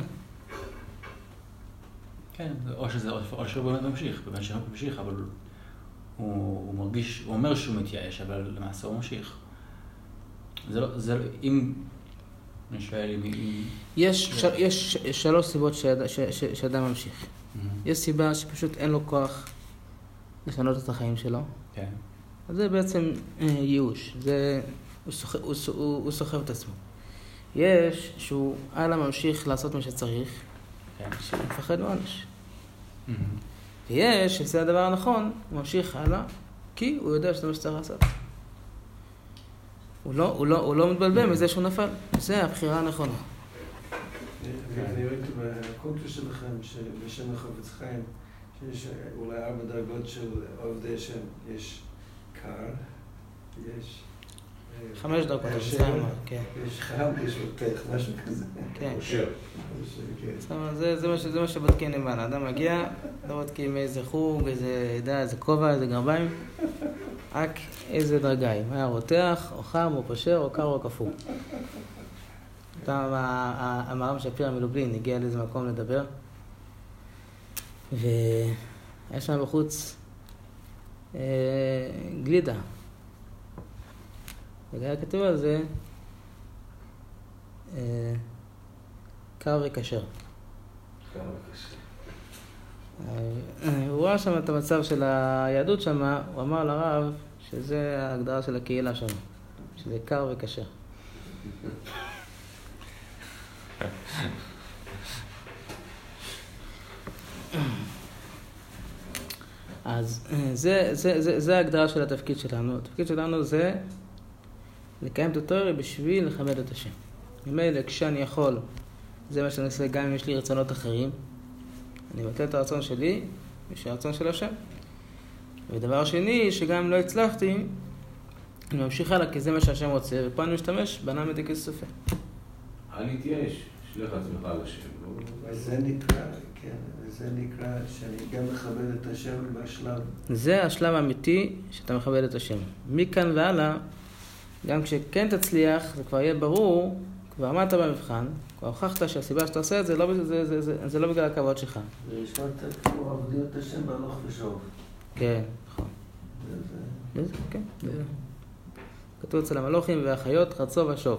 S3: כן, או שזה, או שהוא באמת ממשיך, באמת שהוא ממשיך, אבל הוא, הוא מרגיש, הוא אומר שהוא מתייאש, אבל למעשה הוא ממשיך. זה לא, זה לא, אם, אני שואל אם...
S1: יש, ש, יש שלוש סיבות שאד, ש, ש, שאדם ממשיך.
S3: Mm-hmm.
S1: יש סיבה שפשוט אין לו כוח לשנות את החיים שלו.
S3: כן.
S1: אז זה בעצם אה, ייאוש, זה, הוא, סוחב, הוא, הוא, הוא סוחב את עצמו. יש שהוא הלאה ממשיך לעשות מה שצריך,
S3: כן.
S1: שהוא מפחד מעונש.
S3: Mm-hmm.
S1: ויש, שזה הדבר הנכון, הוא ממשיך הלאה, כי הוא יודע שזה מה שצריך לעשות. הוא לא, הוא לא, הוא לא מתבלבל מזה שהוא נפל. זה הבחירה הנכונה.
S2: אני ראיתי בקונטו שלכם, שבשם החפץ חיים, שיש אולי ארבע דרגות של עובדי השם. יש קר, יש...
S1: חמש דקות,
S2: יש חם, יש רותח, משהו כזה.
S1: כן.
S2: אושר.
S1: זה מה שבודקים למעלה. אדם מגיע, לא בודקים איזה חוג, איזה עדה, איזה כובע, איזה גרביים. רק איזה דרגה, אם היה רותח, או חם, או פשר, או קר, או קפוא. פעם המר"ם שפירא מלובלין הגיע לאיזה מקום לדבר, והיה שם בחוץ גלידה. והיה כתוב על זה קר וכשר.
S5: קר וכשר.
S1: הוא ראה שם את המצב של היהדות שם, הוא אמר לרב שזה ההגדרה של הקהילה שם, שזה קר וכשר. אז זה, זה, זה, זה ההגדרה של התפקיד שלנו. התפקיד שלנו זה לקיים את התורה בשביל לכבד את השם. ממילא כשאני יכול, זה מה שאני עושה גם אם יש לי רצונות אחרים, אני מבטל את הרצון שלי בשביל הרצון של השם. ודבר שני, שגם אם לא הצלחתי, אני ממשיך הלאה כי זה מה שהשם רוצה, ופה אני משתמש בנה מדיקי סופה.
S5: אל יתייאש, שלך עצמך על השם.
S2: וזה נקרא, כן, וזה נקרא שאני גם מכבד את השם בשלב.
S1: זה השלב האמיתי שאתה מכבד את השם. מכאן והלאה, גם כשכן תצליח, זה כבר יהיה ברור, כבר עמדת במבחן, כבר הוכחת שהסיבה שאתה עושה את זה, לא, זה, זה, זה, זה לא בגלל הכבוד שלך.
S2: זה נשמע קצת כמו עבודים את השם בהלוך ושוב.
S1: כן, נכון. זה, זה, כן. זה. כתוב אצל המלוכים והחיות רצו ושוב.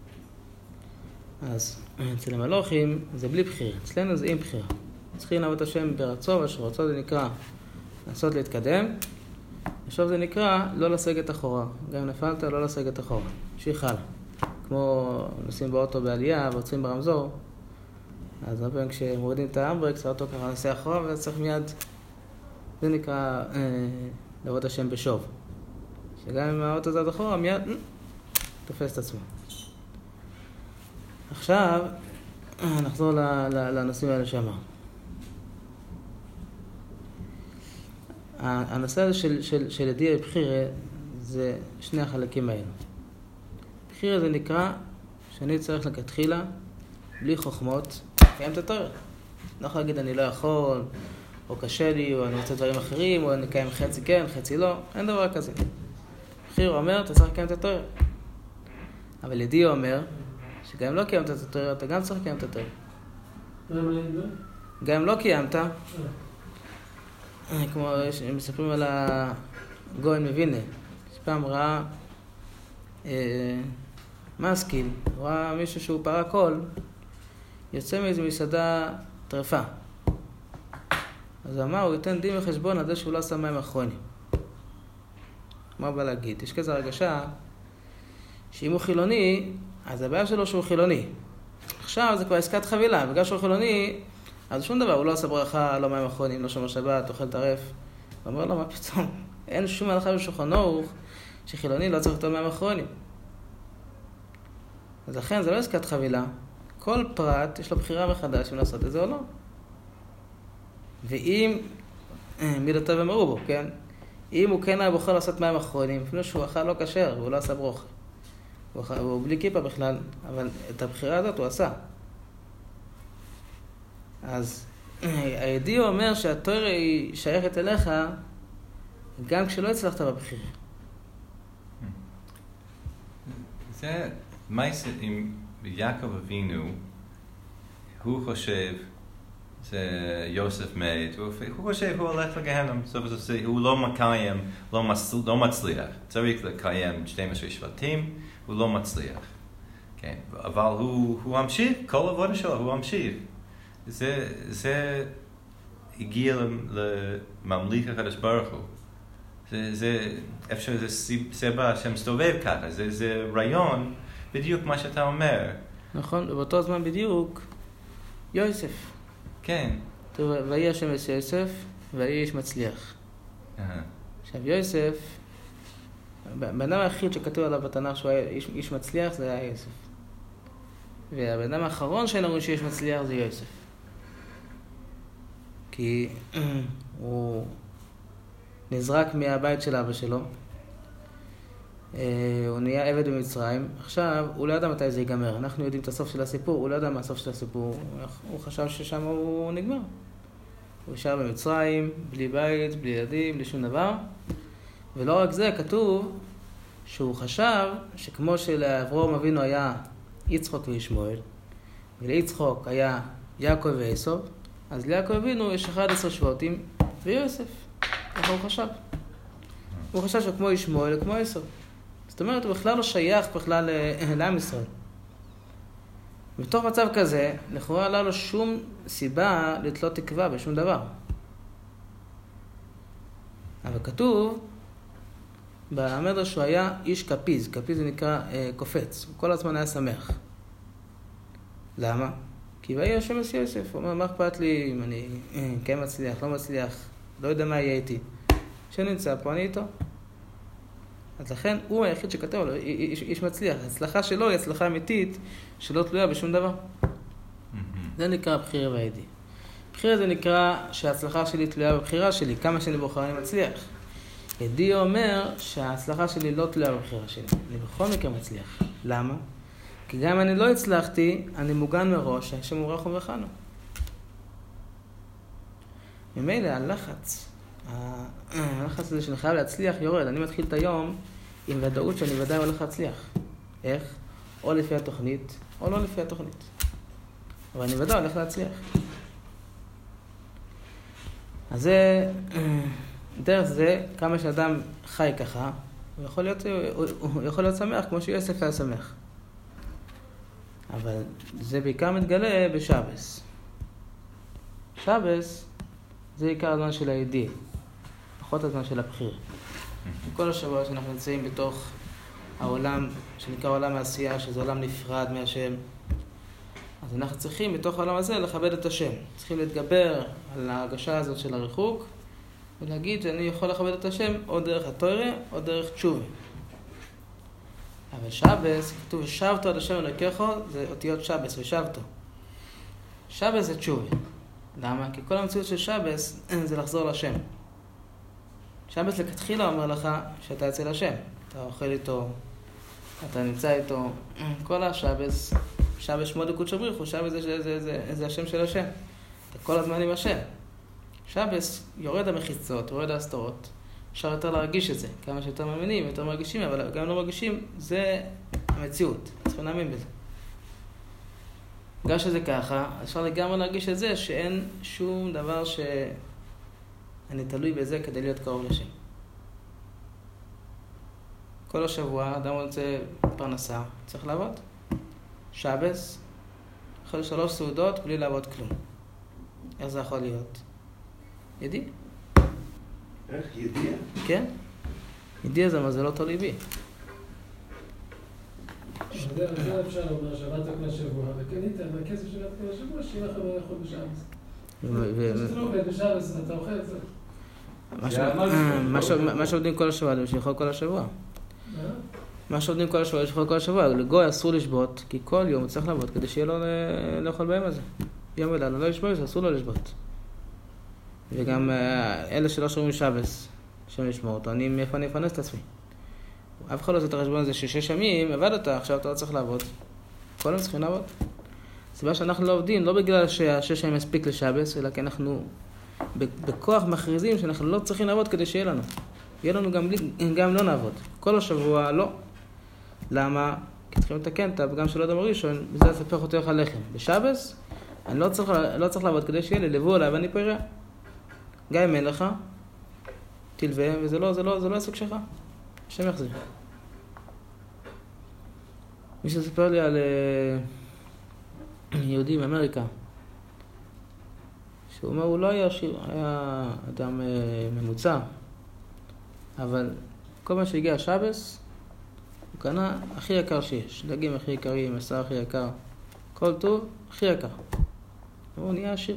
S1: אז אצל המלוכים זה בלי בחירה, אצלנו זה עם בחירה. צריכים לעבוד את השם ברצו ושוב. רצו זה נקרא לעשות להתקדם, ושוב זה נקרא לא לסגת אחורה. גם נפלת, לא לסגת אחורה. שיח הלאה. כמו נוסעים באוטו בעלייה ועוצרים ברמזור, אז הרבה פעמים כשמורידים את האמברקס, האוטו ככה נוסע אחורה וצריך מיד, זה נקרא אה, לעבוד השם בשוב. שגם אם האוטו זד אחורה, מיד אה, תופס את עצמו. עכשיו, נחזור לנושאים האלה שאמר. הנושא הזה של, של, של ידיע בחירה זה שני החלקים האלו. בחירה זה נקרא שאני צריך לכתחילה, בלי חוכמות, לקיים את התורה. לא יכול להגיד אני לא יכול, או קשה לי, או אני רוצה דברים אחרים, או אני אקיים חצי כן, חצי לא, אין דבר כזה. בחירה אומר, אתה צריך לקיים את התורה. אבל ידיע אומר, שגם אם לא קיימת את התורה, אתה גם צריך לקיים את התורה. גם אם לא קיימת, כמו שמספרים על הגויין מווילנה, שפעם ראה אה, מסקיל, ראה מישהו שהוא פרה קול, יוצא מאיזו מסעדה טרפה. אז הוא אמר, הוא ייתן דין וחשבון על זה שהוא לא עשה מים אחרונים. מה בא להגיד? יש כזה הרגשה שאם הוא חילוני, אז הבעיה שלו שהוא חילוני. עכשיו זה כבר עסקת חבילה, בגלל שהוא חילוני, אז שום דבר, הוא לא עושה ברכה, לא מים אחרונים, לא שומר שבת, אוכל טרף. הוא אומר לו, מה פתאום? אין שום הלכה בשולחן ערוך שחילוני לא צריך אותו מים אחרונים. אז לכן זה לא עסקת חבילה. כל פרט יש לו בחירה מחדש אם לעשות את זה או לא. ואם, מידותיו אמרו בו, כן? אם הוא כן היה בוחר לעשות מים אחרונים, אפילו שהוא אכל לא כשר והוא לא עשה ברוכה. הוא, הוא בלי כיפה בכלל, אבל את הבחירה הזאת הוא עשה. אז הידיע אומר שהתורה היא שייכת אליך גם כשלא הצלחת בבחירה.
S4: זה, מה יעשה עם יעקב אבינו, הוא חושב, זה יוסף מת, הוא, הוא חושב הוא הולך לגהנם, הוא לא מקיים, לא, מצ, לא מצליח, צריך לקיים שנים עשר שבטים, הוא לא מצליח. כן, אבל הוא, הוא המשיך, כל עבודה שלו הוא המשיך. זה, זה הגיע לממליך הקדוש ברוך הוא. זה, זה, אפשר, זה סיבה שמסתובב ככה, זה, זה רעיון, בדיוק מה שאתה אומר.
S1: נכון, ובאותו זמן בדיוק, יוסף.
S4: כן.
S1: טוב, ויהי השם את יוסף, ויהי איש מצליח. עכשיו, יוסף, הבן אדם היחיד שכתוב עליו בתנ"ך שהוא היה איש, איש מצליח, זה היה יוסף. והבן אדם האחרון שאומרים שיש מצליח זה יוסף. כי הוא נזרק מהבית של אבא שלו, הוא נהיה עבד במצרים, עכשיו הוא לא ידע מתי זה ייגמר, אנחנו יודעים את הסוף של הסיפור, הוא לא ידע מה הסוף של הסיפור, הוא חשב ששם הוא נגמר. הוא ישר במצרים, בלי בית, בלי ילדים, בלי שום דבר, ולא רק זה, כתוב שהוא חשב שכמו שלאברהם אבינו היה יצחק וישמעאל, וליצחק היה יעקב ועשו, אז ליעקב אבינו יש אחד עשר שבטים ויוסף. ככה הוא חשב. הוא חשב שכמו ישמעאל, כמו עשו. זאת אומרת, הוא בכלל לא שייך בכלל לעם ישראל. בתוך מצב כזה, לכאורה לא לו שום סיבה לתלות תקווה בשום דבר. אבל כתוב, במדרש שהוא היה איש קפיז, קפיז זה נקרא אה, קופץ, הוא כל הזמן היה שמח. למה? כי ויהי השם את יוסף, הוא אומר, מה אכפת לי אם אני אה, כן מצליח, לא מצליח, לא יודע מה יהיה איתי. שנמצא פה, אני איתו. אז לכן הוא היחיד שכתב לו, איש, איש מצליח. ההצלחה שלו היא הצלחה אמיתית, שלא תלויה בשום דבר. זה נקרא בחירה והידי. בחירה זה נקרא שההצלחה שלי תלויה בבחירה שלי, כמה שאני בוחר אני מצליח. ידי אומר שההצלחה שלי לא תלויה בבחירה שלי. אני בכל מקרה מצליח. למה? כי גם אם אני לא הצלחתי, אני מוגן מראש, השם מורך ומבחנו. ממילא הלחץ, הלחץ הזה שאני חייב להצליח יורד. אני מתחיל את היום עם ודאות שאני ודאי הולך להצליח. איך? או לפי התוכנית, או לא לפי התוכנית. אבל אני ודאי הולך להצליח. אז זה, דרך זה, כמה שאדם חי ככה, הוא יכול להיות, הוא, הוא יכול להיות שמח, כמו שיוסף היה שמח. אבל זה בעיקר מתגלה בשבס. שבס זה עיקר הזמן של הידי, פחות הזמן של הבחיר. כל השבוע שאנחנו נמצאים בתוך העולם, שנקרא עולם העשייה, שזה עולם נפרד מהשם, אז אנחנו צריכים בתוך העולם הזה לכבד את השם. צריכים להתגבר על ההרגשה הזאת של הריחוק, ולהגיד שאני יכול לכבד את השם או דרך התורה או דרך תשובה. אבל שבס, כתוב שבתו עד השם אלוקיך, זה אותיות שבס ושבתו. שבס זה תשובה. למה? כי כל המציאות של שבס זה לחזור לשם. שבס לכתחילה אומר לך שאתה אצל השם. אתה אוכל איתו, אתה נמצא איתו. כל השבס, שבס שמו דקות שבריחו, שבס זה, זה, זה, זה, זה השם של השם. אתה כל הזמן עם השם. שבס יורד המחיצות, יורד ההסתרות. אפשר יותר להרגיש את זה. כמה שיותר מאמינים, יותר מרגישים, אבל גם לא מרגישים, זה המציאות. צריכים להאמין בזה. בגלל שזה ככה, אפשר לגמרי להרגיש את זה שאין שום דבר שאני תלוי בזה כדי להיות קרוב לשם. כל השבוע אדם רוצה פרנסה, צריך לעבוד. שבס, יכול שלוש סעודות בלי לעבוד כלום. איך זה יכול להיות? ידיע.
S2: איך? ידיע?
S1: כן. ידיע זה מה זה לא תולי בי.
S6: זה אפשר לומר שעבדת כל השבוע, וקנית, והכסף שעבדת כל השבוע, שיהיה לך לאכול בשבס. כשאתה לא עובד בשבס, אתה אוכל את זה.
S1: מה שעובדים כל השבוע, זה שיכול כל השבוע. מה שעובדים כל השבוע, שיכול כל השבוע. לגוי אסור לשבות, כי כל יום הוא צריך לעבוד, כדי שיהיה לו לאכול בהם הזה. יום ולילה, לא לשבות, אסור לו לשבות. וגם אלה שלא שומעים שבס, שם ישמעו אותו, אני מאיפה אני אפרנס את עצמי. אף אחד לא עושה את החשבון הזה ששש ימים, עבדת, עכשיו אתה לא צריך לעבוד. כל יום צריכים לעבוד. הסיבה שאנחנו לא עובדים, לא בגלל שהשש ימים מספיק לשבס, אלא כי אנחנו בכוח מכריזים שאנחנו לא צריכים לעבוד כדי שיהיה לנו. יהיה לנו גם, גם לא נעבוד. כל השבוע לא. למה? כי צריכים לתקן את הפגם של אדם הראשון, וזה לספח אותו איך הלחם. בשבס, אני לא צריך, לא צריך לעבוד כדי שיהיה לי, לבוא אליי ואני פרע. גם אם אין לך, תלווה, וזה לא, זה לא, זה לא עסק שלך. השם יחזיר. מי שספר לי על יהודי מאמריקה, שהוא אומר, הוא לא היה עשיר, היה אדם ממוצע, אבל כל מה שהגיע השבס, הוא קנה הכי יקר שיש. דגים הכי יקרים, מסע הכי יקר, כל טוב, הכי יקר. הוא נהיה עשיר.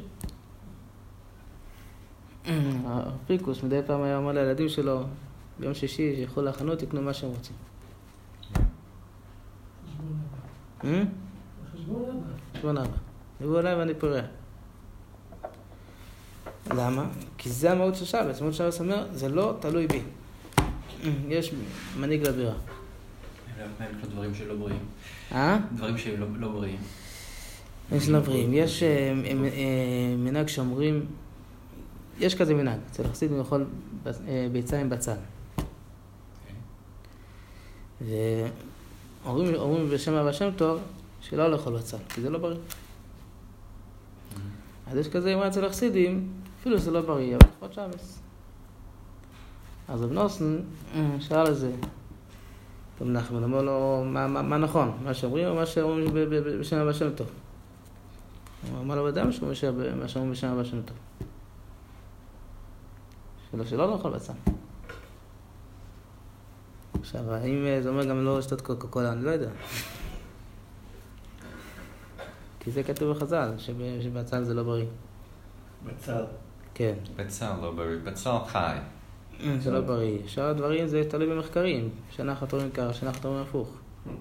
S1: הפיקוס מדי פעם היה אומר לילדים שלו, ביום שישי, שיכול להכנות, יקנו מה שהם רוצים.
S6: חשבון אבא.
S1: חשבון אבא. יבואו אליי ואני פורע. למה? כי זה המהות של שבס. המהות של שבס אומר, זה לא תלוי בי. יש מנהיג לבירה.
S3: מה הם דברים שלא בריאים?
S1: אה?
S3: דברים שלא בריאים.
S1: יש לא בריאים. יש מנהג שאומרים, יש כזה מנהג. אצל חסידים לאכול ביצה עם בצל. ואומרים בשם אבא שם טוב, שלא לאכול בצל, כי זה לא בריא. אז יש כזה אמרה אצל החסידים, אפילו שזה לא בריא, אבל לפחות שבס. אז רב נוסן שאל על זה, טוב נחמן, אמר לו, מה, מה, מה נכון? מה שאומרים או מה שאומרים בשם אבא שם טוב? הוא אמר לו, בדם שהוא מה שאומרים בשם אבא שם טוב. שלא, שלא לאכול בצל. עכשיו, האם זה אומר גם לא לשתות קוקה קולה, אני לא יודע. כי זה כתוב בחז"ל, שבצל זה לא בריא.
S2: בצל.
S1: כן.
S4: בצל לא בריא, בצל חי.
S1: זה לא בריא. שאר הדברים זה תלוי במחקרים. שנה אחת אומרים ככה, שנה אחת אומרים הפוך.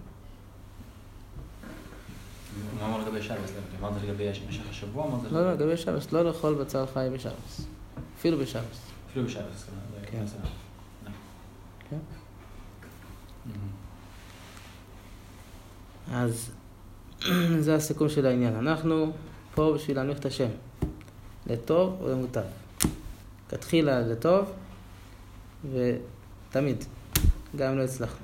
S3: מה אמר לגבי שבס? אמרת לגבי משך השבוע?
S1: לא, לא, לגבי שבס. לא לאכול בצל חי בשבס. אפילו בשבס.
S3: אפילו בשבס.
S1: כן. כן. אז זה הסיכום של העניין. אנחנו פה בשביל להנמיך את השם. לטוב או למוטב. כתחילה לטוב ותמיד. גם לא הצלחנו.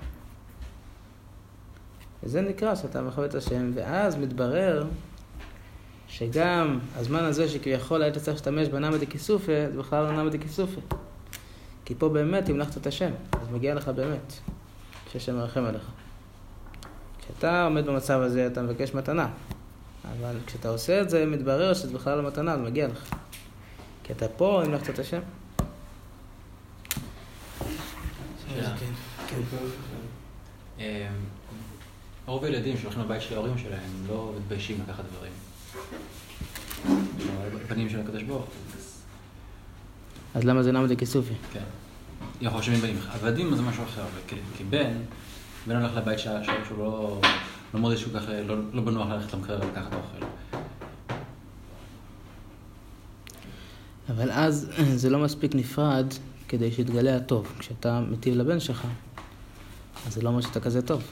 S1: וזה נקרא שאתה מכבד את השם, ואז מתברר שגם הזמן הזה שכביכול היית צריך להשתמש בנמא דקיסופא, זה בכלל לא נמא דקיסופא. כי פה באמת המלכת את השם, אז מגיע לך באמת, שהשם מרחם עליך. כשאתה עומד במצב הזה, אתה מבקש מתנה. אבל כשאתה עושה את זה, מתברר שזה בכלל לא מתנה, אז מגיע לך. כי אתה פה המלכת את השם.
S3: שאלה. רוב הילדים שהולכים לבית של ההורים שלהם, הם לא מתביישים לקחת דברים. פנים של הקדוש ברוך הוא.
S1: אז למה זה נמא דקיסופא?
S3: כן. יכול שהם באים. עבדים זה משהו אחר, כי בן, בן הולך לבית שהוא לא, לא מרגיש שהוא ככה, לא, לא בנוח ללכת למקרר ולקחת אוכל.
S1: אבל אז זה לא מספיק נפרד כדי שיתגלה הטוב. כשאתה מטיב לבן שלך, אז זה לא אומר שאתה כזה טוב.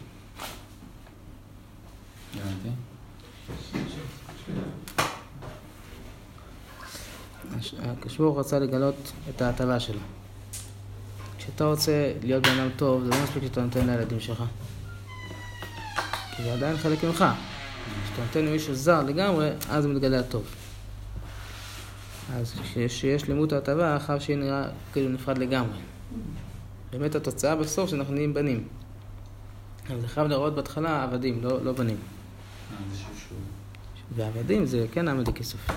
S3: הבנתי.
S1: הקדוש ברוך הוא רצה לגלות את ההטבה שלו. כשאתה רוצה להיות בן אדם טוב, זה לא מספיק שאתה נותן לילדים שלך. כי זה עדיין חלק ממך. כשאתה נותן למישהו זר לגמרי, אז זה מתגלה הטוב. אז כשיש לימוד ההטבה, אחר שהיא נראה כאילו נפרד לגמרי. באמת התוצאה בסוף שאנחנו נהיים בנים. אבל זה חייב לראות בהתחלה עבדים, לא, לא בנים.
S3: זה שושו.
S1: ועבדים זה כן נמא דקיסופא.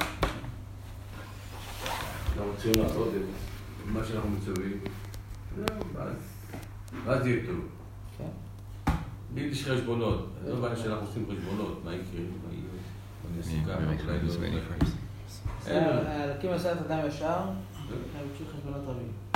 S5: אנחנו רוצים לעשות את מה שאנחנו מצווים. ואז יהיה טוב.
S1: כן.
S5: בלי יש חשבונות. לא בעיה שאנחנו עושים חשבונות. מה יקרה? מה יהיה? אני אסוכר. אולי לא.
S1: להקים עשרת אדם ישר, הם ביקשו חשבונות רבים.